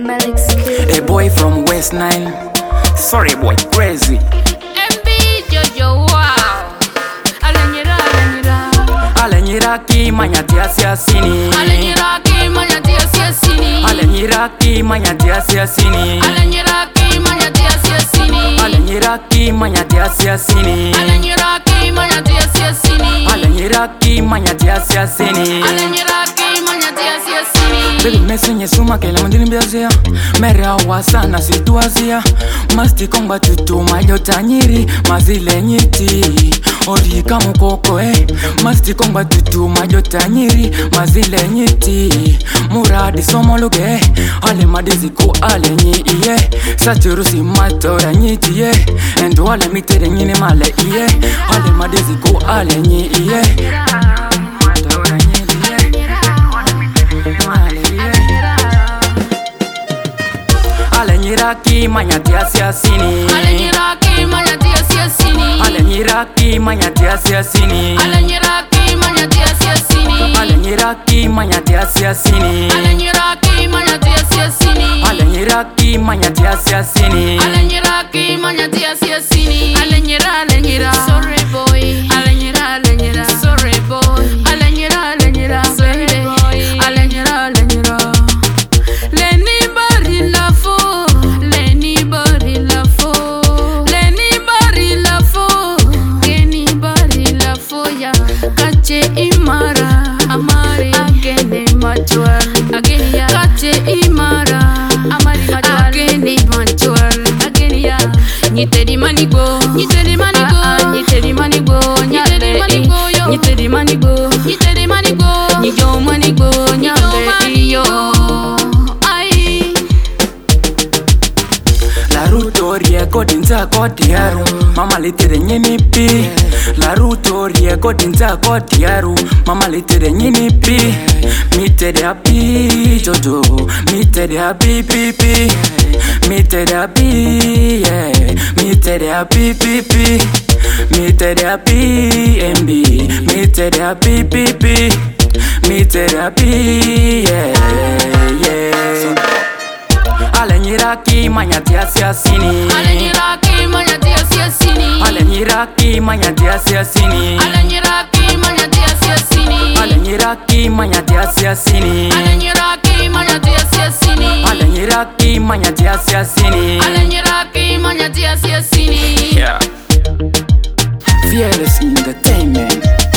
A boy from West Nine. Sorry boy, crazy. MB Jojo wow. Alenyiraki manyatia siasini. Alenyiraki manyatia siasini. Alenyiraki manyatia siasini. Alenyiraki manyatia siasini. Alenyiraki manyatia siasini. Alenyiraki manyatia siasini. Alenyiraki manyatia siasini. Alenyiraki manyatia siasini. Baby mesenye suma kele mandini biazia. Mere awasana situazia. Masti komba tutu majota nyiri. Mazile nyiti Orika mukoko Masti komba tutu majota nyiri. Mazile nyiti Muradi somo luge Ale madizi ku ale nyi iye Saturusi matora nyiti ye Endo ale mitere nyini male iye Ale madizi ku ale nyi iye Matora nyiti ye Male iye Alenyiraki manyatia siasini. Alenyiraki manyatia siasini. Alenyiraki manyatia siasini. Alenyiraki manyatia siasini. Alenyiraki manyatia siasini. Alenyiraki manyatia siasini. Alenyiraki manyatia siasini. Alenyiraki manyatia siasini. Alenyira sorry boy. Alenyira sorry boy. Alenyira sorry boy. Alenyira Leni bari la fo. Leni bari la fo. Leni bari la fo. Geni bari la fo ya. Kache imara. Amari agene machwar. Ageni ya. Kache imara. Amari machwar. Ageni machwar. Ageni ya. Nyiteri manigo. Nyiteri manigo. Nyiteri manigo. Nyiteri manigo yo. Nyiteri manigo. Nyiteri manigo. Nyijo manigo. Nyambe iyo. La rutorie kodinza kotiaru. Mama litere nyini pi. La rutorie kodinza kotiaru. Mama litere nyini pi. Mitere api jojo. Mitere api pipi. Mitere api yeah. Mitere api pipi. Mitere api MB. Mitere api pipi. Mitere api yeah. Alenyiraki manyatia siasini. Alenyiraki manyatia siasini. Alenyiraki manyatia siasini. Alenyiraki manyatia siasini. Alenyiraki manyatia siasini. Alenyiraki manyatia siasini. Alenyiraki manyatia siasini. Alenyiraki manyatia siasini. Yeah. Fearless Entertainment.